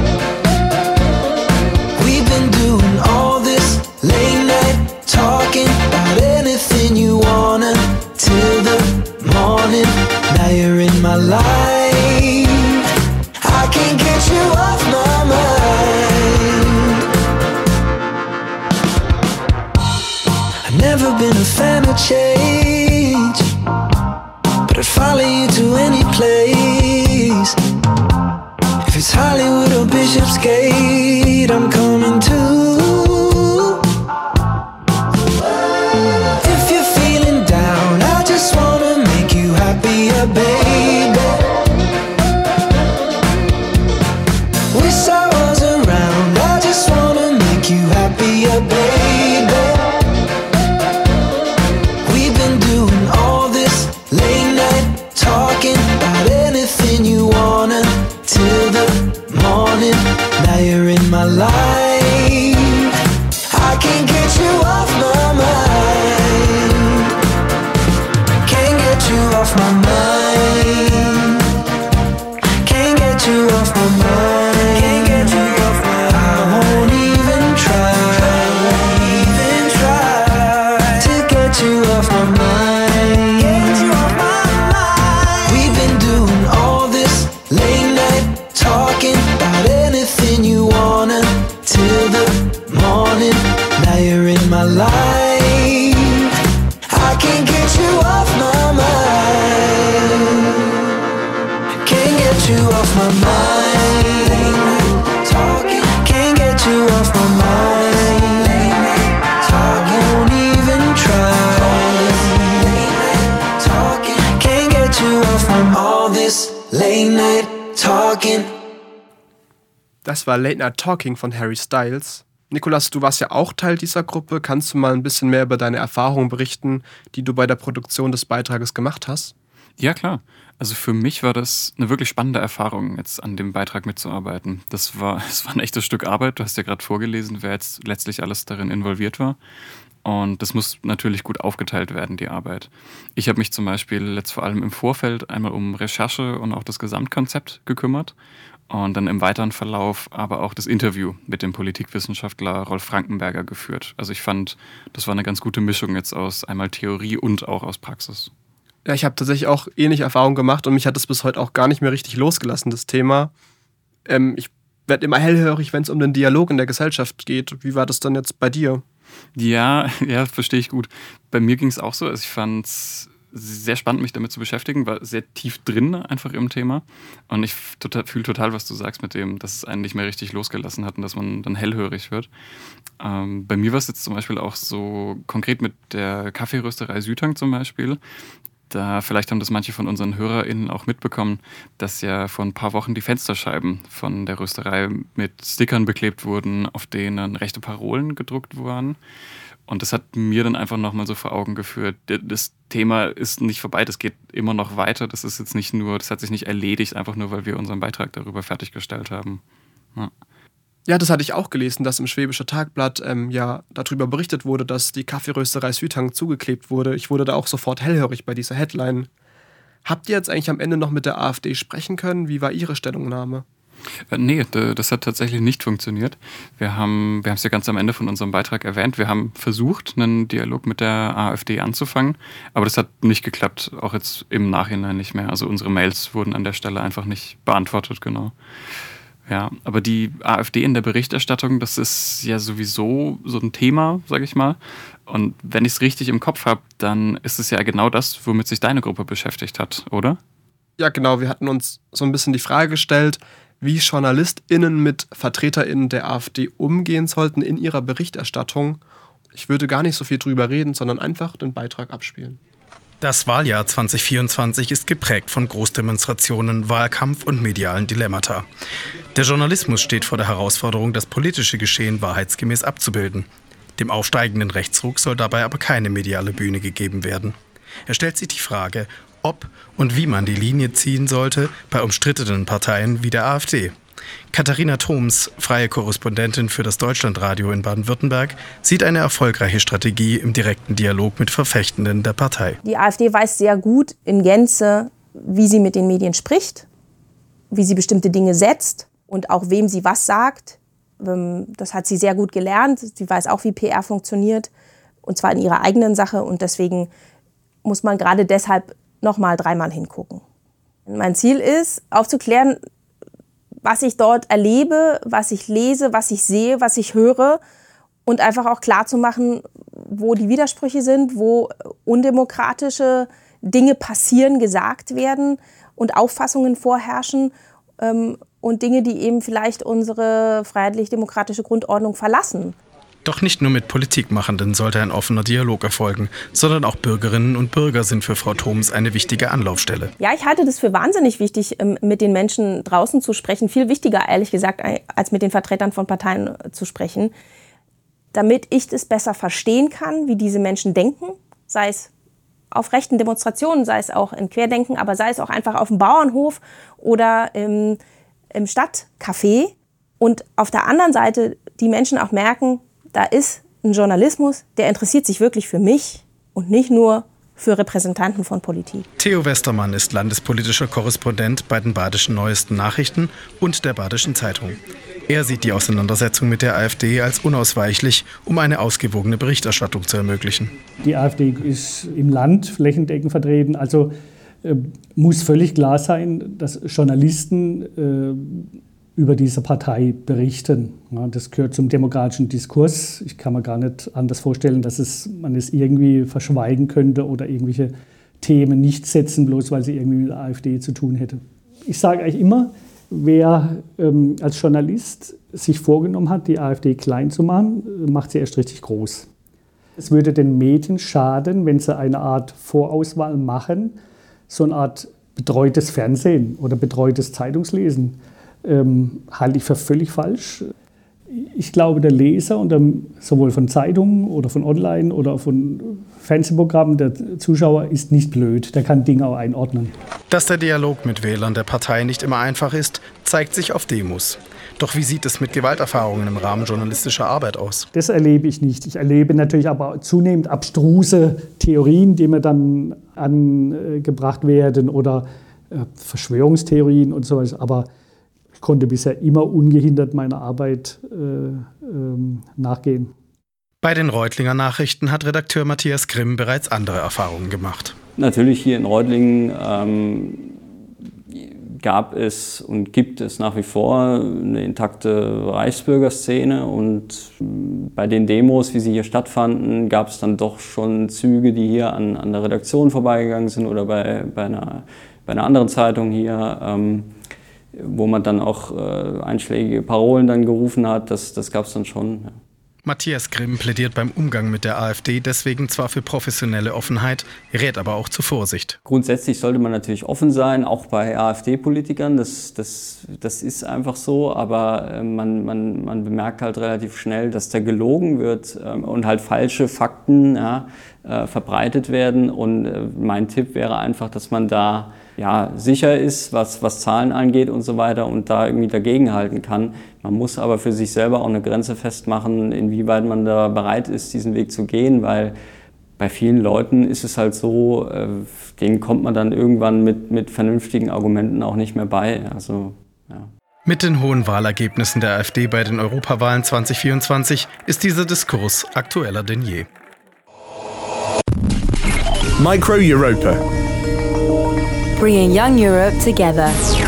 We've been doing all this late night talking about anything you wanna till the morning. Now you're in my life. I can't get you off my mind. Never been a fan of change, but I'd follow you to any place. If it's Hollywood or Bishopsgate, I'm coming too. If you're feeling down, I just wanna make you happier, baby. Wish I was around, I just wanna make you happier, baby. Now you're in my life. I can't get you off my mind. Can't get you off my mind. Can't get you off my mind. Can't get you off my mind. I won't even try to get you off my mind. Get you off my mind. We've been doing all this late night talking about anything you wanna till the morning. Now you're in my life. I can't get you off my mind. Can't get you off my mind. Talking. Can't get you off my mind. Talking. Won't even try. Talking. Can't get you off from all this late night talking. Das war Late Night Talking von Harry Styles. Nikolaus, du warst ja auch Teil dieser Gruppe. Kannst du mal ein bisschen mehr über deine Erfahrungen berichten, die du bei der Produktion des Beitrages gemacht hast? Ja, klar. Also für mich war das eine wirklich spannende Erfahrung, jetzt an dem Beitrag mitzuarbeiten. Es war ein echtes Stück Arbeit. Du hast ja gerade vorgelesen, wer jetzt letztlich alles darin involviert war. Und das muss natürlich gut aufgeteilt werden, die Arbeit. Ich habe mich zum Beispiel jetzt vor allem im Vorfeld einmal um Recherche und auch das Gesamtkonzept gekümmert. und dann im weiteren Verlauf aber auch das Interview mit dem Politikwissenschaftler Rolf Frankenberger geführt. Also ich fand, das war eine ganz gute Mischung jetzt aus einmal Theorie und auch aus Praxis. Ja, ich habe tatsächlich auch ähnliche Erfahrungen gemacht und mich hat das bis heute auch gar nicht mehr richtig losgelassen, das Thema. Ich werde immer hellhörig, wenn es um den Dialog in der Gesellschaft geht. Wie war das dann jetzt bei dir? Ja, verstehe ich gut. Bei mir ging es auch so. Also ich fand es sehr spannend, mich damit zu beschäftigen, war sehr tief drin einfach im Thema. Und ich fühle total, was du sagst mit dem, dass es einen nicht mehr richtig losgelassen hat und dass man dann hellhörig wird. Bei mir war es jetzt zum Beispiel auch so konkret mit der Kaffeerösterei Südhang zum Beispiel. Da vielleicht haben das manche von unseren HörerInnen auch mitbekommen, dass ja vor ein paar Wochen die Fensterscheiben von der Rösterei mit Stickern beklebt wurden, auf denen rechte Parolen gedruckt waren. Und das hat mir dann einfach nochmal so vor Augen geführt, das Thema ist nicht vorbei, das geht immer noch weiter. Das ist jetzt nicht nur, das hat sich nicht erledigt, einfach nur, weil wir unseren Beitrag darüber fertiggestellt haben. Ja. Ja, das hatte ich auch gelesen, dass im Schwäbischer Tagblatt darüber berichtet wurde, dass die Kaffeerösterei Südhang zugeklebt wurde. Ich wurde da auch sofort hellhörig bei dieser Headline. Habt ihr jetzt eigentlich am Ende noch mit der AfD sprechen können? Wie war Ihre Stellungnahme? Nee, das hat tatsächlich nicht funktioniert. Wir haben es ja ganz am Ende von unserem Beitrag erwähnt. Wir haben versucht, einen Dialog mit der AfD anzufangen, aber das hat nicht geklappt, auch jetzt im Nachhinein nicht mehr. Also unsere Mails wurden an der Stelle einfach nicht beantwortet, genau. Ja, aber die AfD in der Berichterstattung, das ist ja sowieso so ein Thema, sage ich mal. Und wenn ich es richtig im Kopf habe, dann ist es ja genau das, womit sich deine Gruppe beschäftigt hat, oder? Ja, genau. Wir hatten uns so ein bisschen die Frage gestellt, wie JournalistInnen mit VertreterInnen der AfD umgehen sollten in ihrer Berichterstattung. Ich würde gar nicht so viel drüber reden, sondern einfach den Beitrag abspielen. Das Wahljahr 2024 ist geprägt von Großdemonstrationen, Wahlkampf und medialen Dilemmata. Der Journalismus steht vor der Herausforderung, das politische Geschehen wahrheitsgemäß abzubilden. Dem aufsteigenden Rechtsruck soll dabei aber keine mediale Bühne gegeben werden. Er stellt sich die Frage, ob und wie man die Linie ziehen sollte bei umstrittenen Parteien wie der AfD. Katharina Thoms, freie Korrespondentin für das Deutschlandradio in Baden-Württemberg, sieht eine erfolgreiche Strategie im direkten Dialog mit Verfechtenden der Partei. Die AfD weiß sehr gut in Gänze, wie sie mit den Medien spricht, wie sie bestimmte Dinge setzt und auch wem sie was sagt. Das hat sie sehr gut gelernt. Sie weiß auch, wie PR funktioniert, und zwar in ihrer eigenen Sache. Und deswegen muss man gerade deshalb nochmal 3-mal hingucken. Mein Ziel ist, aufzuklären, was ich dort erlebe, was ich lese, was ich sehe, was ich höre, und einfach auch klarzumachen, wo die Widersprüche sind, wo undemokratische Dinge passieren, gesagt werden und Auffassungen vorherrschen und Dinge, die eben vielleicht unsere freiheitlich-demokratische Grundordnung verlassen. Doch nicht nur mit Politikmachenden sollte ein offener Dialog erfolgen, sondern auch Bürgerinnen und Bürger sind für Frau Thoms eine wichtige Anlaufstelle. Ja, ich halte das für wahnsinnig wichtig, mit den Menschen draußen zu sprechen. Viel wichtiger, ehrlich gesagt, als mit den Vertretern von Parteien zu sprechen. Damit ich das besser verstehen kann, wie diese Menschen denken, sei es auf rechten Demonstrationen, sei es auch in Querdenken, aber sei es auch einfach auf dem Bauernhof oder im Stadtcafé. Und auf der anderen Seite die Menschen auch merken, da ist ein Journalismus, der interessiert sich wirklich für mich und nicht nur für Repräsentanten von Politik. Theo Westermann ist landespolitischer Korrespondent bei den Badischen Neuesten Nachrichten und der Badischen Zeitung. Er sieht die Auseinandersetzung mit der AfD als unausweichlich, um eine ausgewogene Berichterstattung zu ermöglichen. Die AfD ist im Land flächendeckend vertreten, also muss völlig klar sein, dass Journalisten über diese Partei berichten. Ja, das gehört zum demokratischen Diskurs. Ich kann mir gar nicht anders vorstellen, dass man es irgendwie verschweigen könnte oder irgendwelche Themen nicht setzen, bloß weil sie irgendwie mit der AfD zu tun hätte. Ich sage eigentlich immer, wer als Journalist sich vorgenommen hat, die AfD klein zu machen, macht sie erst richtig groß. Es würde den Medien schaden, wenn sie eine Art Vorauswahl machen, so eine Art betreutes Fernsehen oder betreutes Zeitungslesen. Halte ich für völlig falsch. Ich glaube, der Leser, sowohl von Zeitungen oder von Online oder von Fernsehprogrammen, der Zuschauer ist nicht blöd, der kann Dinge auch einordnen. Dass der Dialog mit Wählern der Partei nicht immer einfach ist, zeigt sich auf Demos. Doch wie sieht es mit Gewalterfahrungen im Rahmen journalistischer Arbeit aus? Das erlebe ich nicht. Ich erlebe natürlich aber zunehmend abstruse Theorien, die mir dann angebracht werden oder Verschwörungstheorien und so weiter. Aber ich konnte bisher immer ungehindert meiner Arbeit nachgehen. Bei den Reutlinger Nachrichten hat Redakteur Matthias Grimm bereits andere Erfahrungen gemacht. Natürlich hier in Reutlingen gab es und gibt es nach wie vor eine intakte Reichsbürgerszene, und bei den Demos, wie sie hier stattfanden, gab es dann doch schon Züge, die hier an der Redaktion vorbeigegangen sind oder bei einer anderen Zeitung hier, wo man dann auch einschlägige Parolen dann gerufen hat. Das gab es dann schon. Ja. Matthias Grimm plädiert beim Umgang mit der AfD deswegen zwar für professionelle Offenheit, rät aber auch zur Vorsicht. Grundsätzlich sollte man natürlich offen sein, auch bei AfD-Politikern. Das ist einfach so, aber man bemerkt halt relativ schnell, dass da gelogen wird und halt falsche Fakten verbreitet werden. Und mein Tipp wäre einfach, dass man da sicher ist, was Zahlen angeht und so weiter, und da irgendwie dagegenhalten kann. Man muss aber für sich selber auch eine Grenze festmachen, inwieweit man da bereit ist, diesen Weg zu gehen, weil bei vielen Leuten ist es halt so, denen kommt man dann irgendwann mit vernünftigen Argumenten auch nicht mehr bei. Also, ja. Mit den hohen Wahlergebnissen der AfD bei den Europawahlen 2024 ist dieser Diskurs aktueller denn je. Micro Europa. Bringing Young Europe together.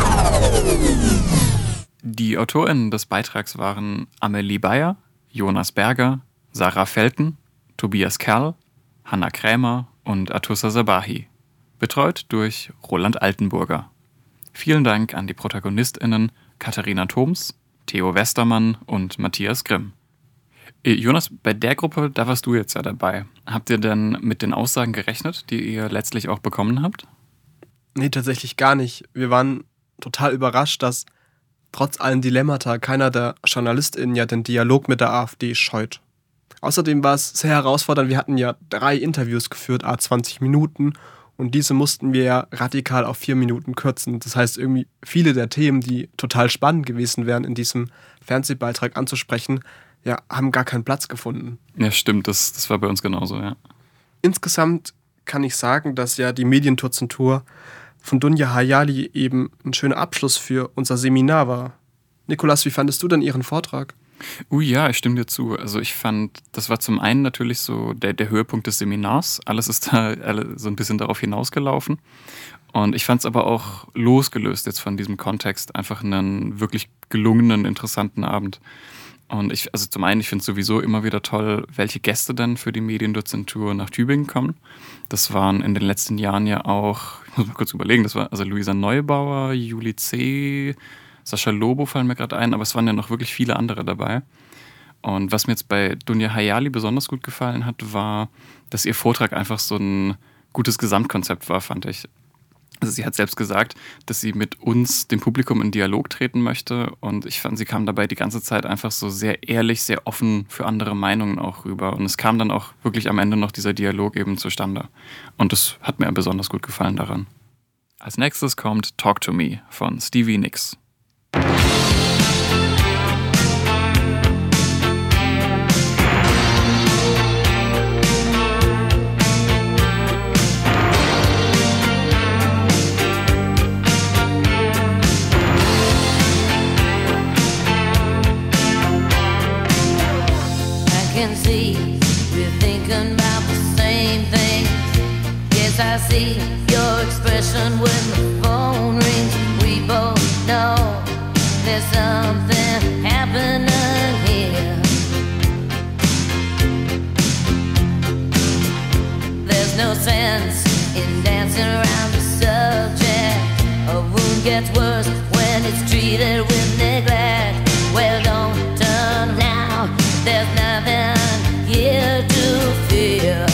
Die AutorInnen des Beitrags waren Amelie Bayer, Jonas Berger, Sarah Felten, Tobias Kerl, Hanna Krämer und Atussa Sabahi. Betreut durch Roland Altenburger. Vielen Dank an die ProtagonistInnen Katharina Thoms, Theo Westermann und Matthias Grimm. Jonas, bei der Gruppe, da warst du jetzt ja dabei. Habt ihr denn mit den Aussagen gerechnet, die ihr letztlich auch bekommen habt? Nee, tatsächlich gar nicht. Wir waren total überrascht, dass trotz allen Dilemmata keiner der JournalistInnen ja den Dialog mit der AfD scheut. Außerdem war es sehr herausfordernd. Wir hatten ja 3 Interviews geführt, 20 Minuten, und diese mussten wir ja radikal auf 4 Minuten kürzen. Das heißt, irgendwie viele der Themen, die total spannend gewesen wären, in diesem Fernsehbeitrag anzusprechen, ja, haben gar keinen Platz gefunden. Ja, stimmt, das war bei uns genauso, ja. Insgesamt kann ich sagen, dass ja die Mediendozentur von Dunja Hayali eben ein schöner Abschluss für unser Seminar war. Nikolas, wie fandest du denn Ihren Vortrag? Ja, ich stimme dir zu. Also ich fand, das war zum einen natürlich so der Höhepunkt des Seminars. Alles ist da so ein bisschen darauf hinausgelaufen. Und ich fand es aber auch losgelöst jetzt von diesem Kontext einfach einen wirklich gelungenen, interessanten Abend. Und also zum einen, ich finde es sowieso immer wieder toll, welche Gäste dann für die Mediendozentur nach Tübingen kommen. Das waren in den letzten Jahren ja auch, ich muss mal kurz überlegen, das war also Luisa Neubauer, Juli C., Sascha Lobo fallen mir gerade ein, aber es waren ja noch wirklich viele andere dabei. Und was mir jetzt bei Dunja Hayali besonders gut gefallen hat, war, dass ihr Vortrag einfach so ein gutes Gesamtkonzept war, fand ich. Also sie hat selbst gesagt, dass sie mit uns, dem Publikum, in Dialog treten möchte, und ich fand, sie kam dabei die ganze Zeit einfach so sehr ehrlich, sehr offen für andere Meinungen auch rüber, und es kam dann auch wirklich am Ende noch dieser Dialog eben zustande, und das hat mir besonders gut gefallen daran. Als nächstes kommt Talk to Me von Stevie Nicks. I see your expression when the phone rings. We both know there's something happening here. There's no sense in dancing around the subject. A wound gets worse when it's treated with neglect. Well, don't turn now, there's nothing here to fear.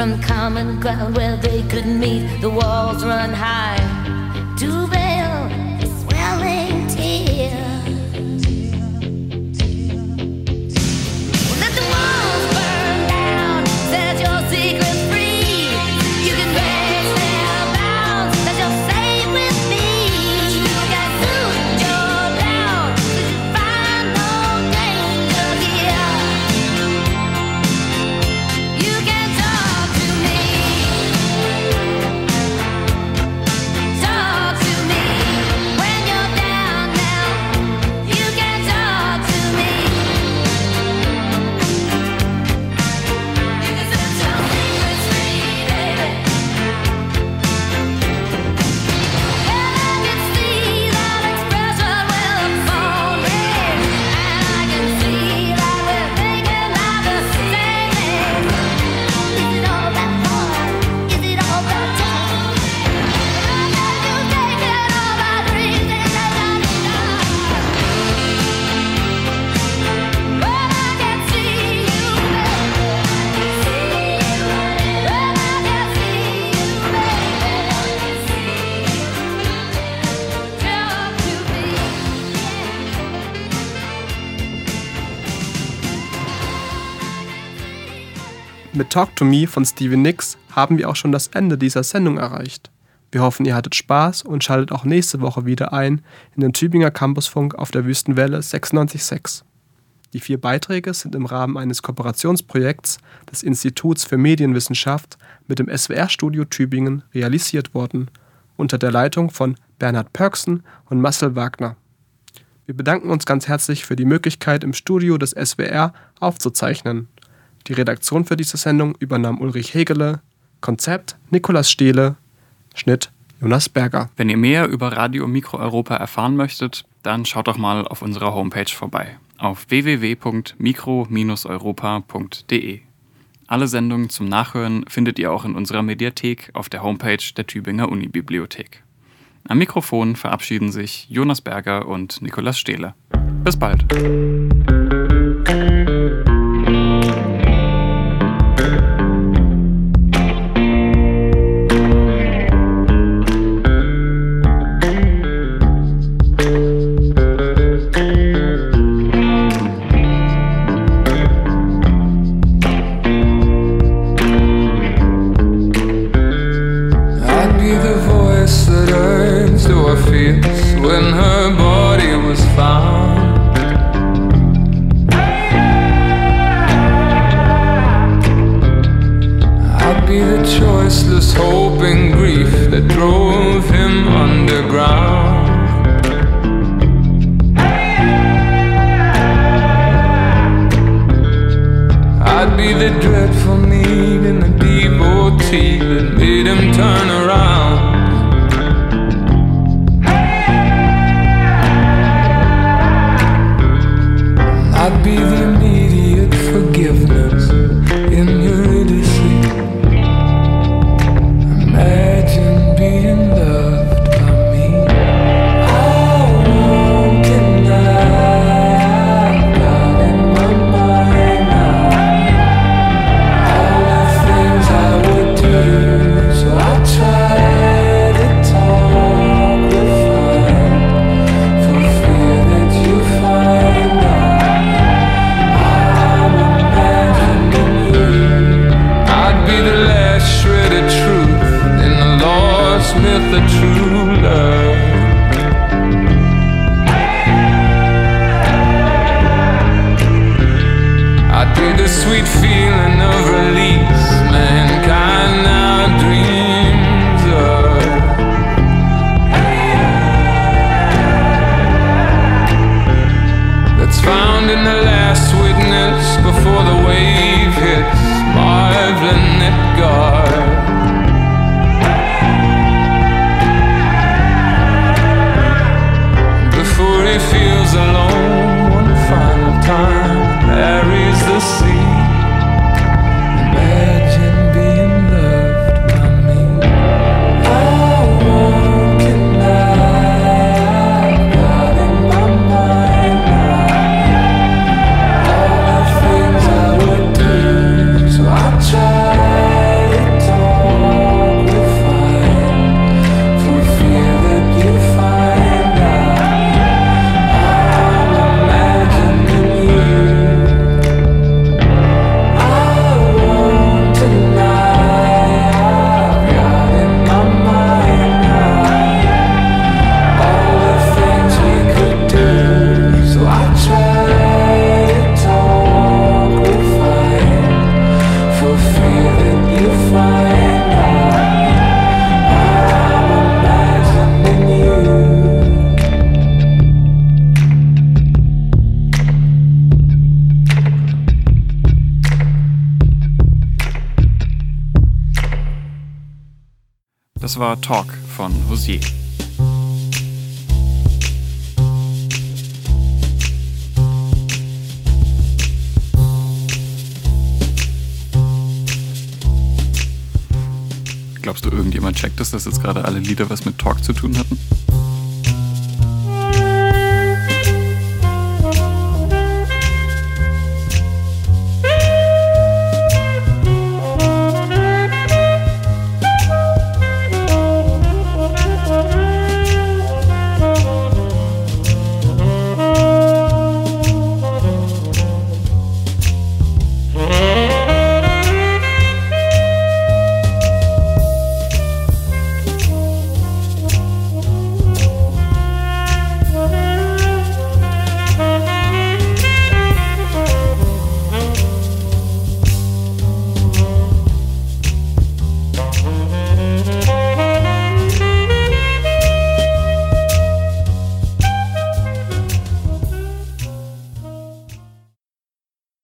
from the common ground where they could meet. The walls run high to veil the swelling tears. Let the walls burn down, set your secrets free. You can break their bounds, that you're safe with me. You can suit your down, 'cause you find no danger here. You can talk to me. Talk to me when you're down now. You can talk to me. You can set your secrets free, baby. And I can see that expression will phone me. And I can see that we're thinking about the same thing. Is it all that hard? Is it all that tough? And I can you taking all my dreams and let them die. But I can see you, baby. But I can see you, baby. Talk to me. Mit Talk to Me von Stevie Nicks haben wir auch schon das Ende dieser Sendung erreicht. Wir hoffen, ihr hattet Spaß und schaltet auch nächste Woche wieder ein in den Tübinger Campusfunk auf der Wüstenwelle 96.6. Die 4 Beiträge sind im Rahmen eines Kooperationsprojekts des Instituts für Medienwissenschaft mit dem SWR-Studio Tübingen realisiert worden, unter der Leitung von Bernhard Pörksen und Marcel Wagner. Wir bedanken uns ganz herzlich für die Möglichkeit, im Studio des SWR aufzuzeichnen. Die Redaktion für diese Sendung übernahm Ulrich Hegele, Konzept Nikolaus Stehle, Schnitt Jonas Berger. Wenn ihr mehr über Radio Mikro Europa erfahren möchtet, dann schaut doch mal auf unserer Homepage vorbei auf www.mikro-europa.de. Alle Sendungen zum Nachhören findet ihr auch in unserer Mediathek auf der Homepage der Tübinger Unibibliothek. Am Mikrofon verabschieden sich Jonas Berger und Nikolaus Stehle. Bis bald. I'd be the voice that urged her fears when her body was found. I'd be the choiceless hope and grief that drove him underground. I'd be the dreadful need in the devotee that made him turn around. I'd be the immediate forgiveness in your idiocy. Imagine being loved by me. How long can I've got in my mind now? All the things I would do, so I try to talk refined, for fear that you find out I'm imagining you. I'd be the last shred of truth in the lost myth of true love. I'd be the sweet feeling of release mankind now dreams of. That's found in the last witness before the wave hits Marvin Edgar. Before he feels alone one final time, marries the sea. Imagine being loved by me. How long can I've got in my mind now? All the things I would do, so I try to Das war Talk von Hozier. Glaubst du, irgendjemand checkt es, dass jetzt gerade alle Lieder was mit Talk zu tun hatten?